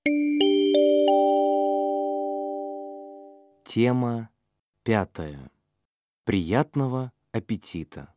Тема 5. Приятного аппетита.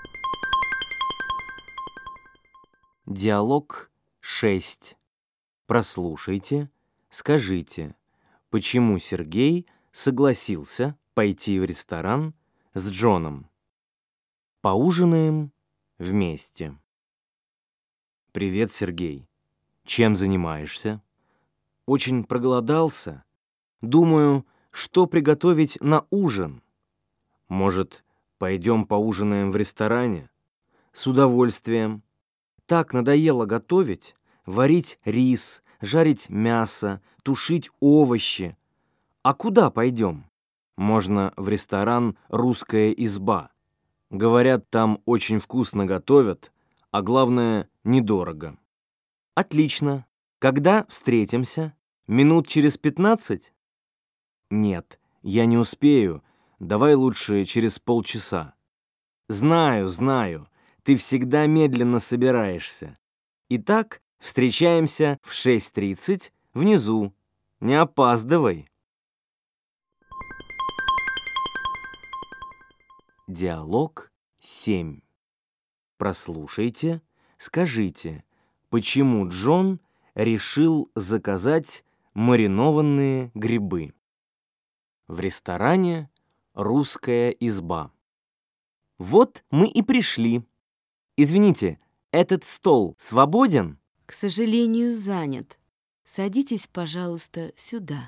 Диалог 6. Прослушайте, скажите, почему Сергей согласился пойти в ресторан с Джоном. Поужинаем вместе. Привет, Сергей. Чем занимаешься? Очень проголодался. Думаю, что приготовить на ужин. Может, пойдем поужинаем в ресторане? С удовольствием. Так надоело готовить, варить рис, жарить мясо, тушить овощи. А куда пойдем? Можно в ресторан «Русская изба». Говорят, там очень вкусно готовят, а главное, недорого. Отлично. Когда встретимся? Минут через 15? Нет, я не успею. Давай лучше через полчаса. Знаю, ты всегда медленно собираешься. Итак, встречаемся в 6:30 внизу. Не опаздывай. Диалог 7. Прослушайте, скажите, почему Джон решил заказать маринованные грибы. В ресторане «Русская изба». Вот мы и пришли. Извините, этот стол свободен? К сожалению, занят. Садитесь, пожалуйста, сюда.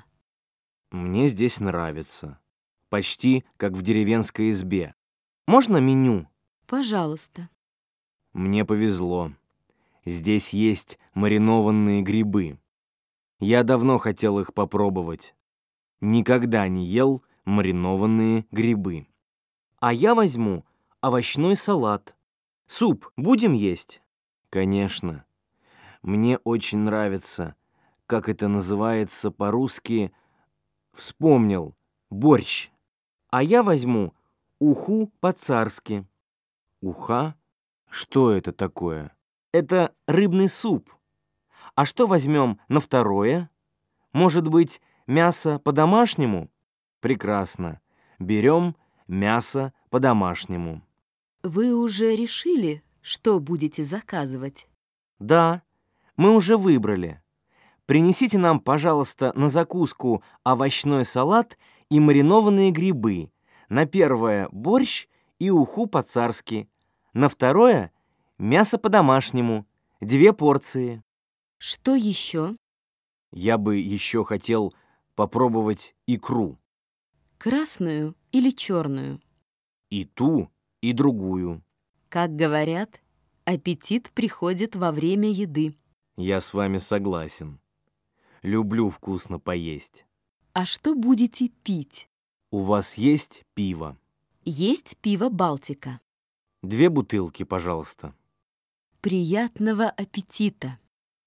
Мне здесь нравится. Почти как в деревенской избе. Можно меню? Пожалуйста. Мне повезло. Здесь есть маринованные грибы. Я давно хотел их попробовать. Никогда не ел маринованные грибы. А я возьму овощной салат. Суп будем есть? Конечно. Мне очень нравится, как это называется по-русски, вспомнил, борщ. А я возьму уху по-царски. Уха? Что это такое? Это рыбный суп. А что возьмем на второе? Может быть, мясо по-домашнему? Прекрасно. Берем мясо по-домашнему. Вы уже решили, что будете заказывать? Да, мы уже выбрали. Принесите нам, пожалуйста, на закуску овощной салат и маринованные грибы. На первое борщ и уху по-царски. На второе мясо по-домашнему. 2 порции. Что еще? Я бы еще хотел попробовать икру. Красную или черную? И ту, и другую. Как говорят, аппетит приходит во время еды. Я с вами согласен. Люблю вкусно поесть. А что будете пить? У вас есть пиво? Есть пиво «Балтика». 2 бутылки, пожалуйста. Приятного аппетита!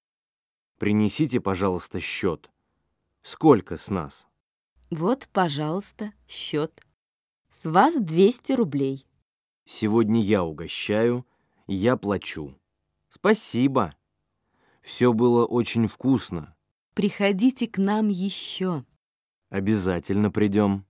Принесите, пожалуйста, счет. Сколько с нас? Вот, пожалуйста, счет. С вас 200 рублей. Сегодня я угощаю, я плачу. Спасибо. Все было очень вкусно. Приходите к нам еще. Обязательно придем.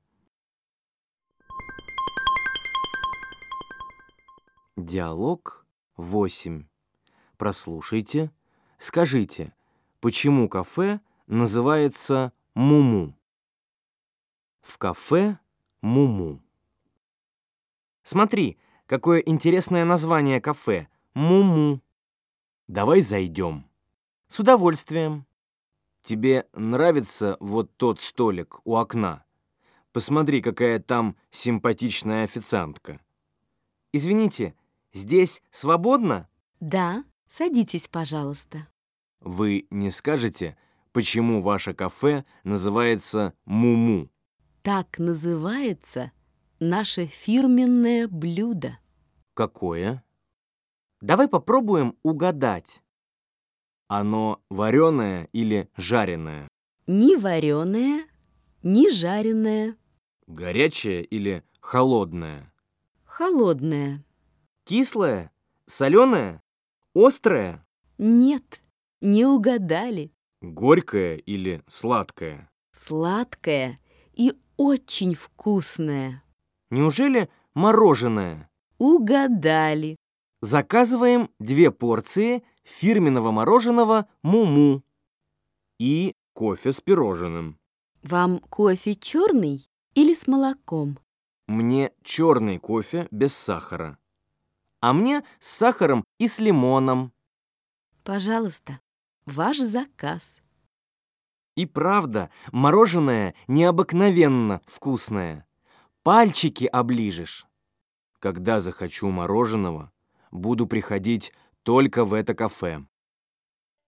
Диалог 8. Прослушайте, скажите, почему кафе называется «Муму». В кафе «Муму». Смотри, какое интересное название кафе «Муму». Давай зайдем. С удовольствием. Тебе нравится вот тот столик у окна? Посмотри, какая там симпатичная официантка. Извините, здесь свободно? Да, садитесь, пожалуйста. Вы не скажете, почему ваше кафе называется «Муму»? Так называется наше фирменное блюдо. Какое? Давай попробуем угадать. Оно вареное или жареное? Ни вареное, ни жареное. Горячее или холодное? Холодное. Кислое? Соленое? Острое? Нет, не угадали. Горькое или сладкое? Сладкое и очень вкусное. Неужели мороженое? Угадали. Заказываем 2 порции фирменного мороженого «Му-му» и кофе с пирожным. Вам кофе черный или с молоком? Мне черный кофе без сахара. А мне с сахаром и с лимоном. Пожалуйста, ваш заказ. И правда, мороженое необыкновенно вкусное. Пальчики оближешь. Когда захочу мороженого, буду приходить только в это кафе.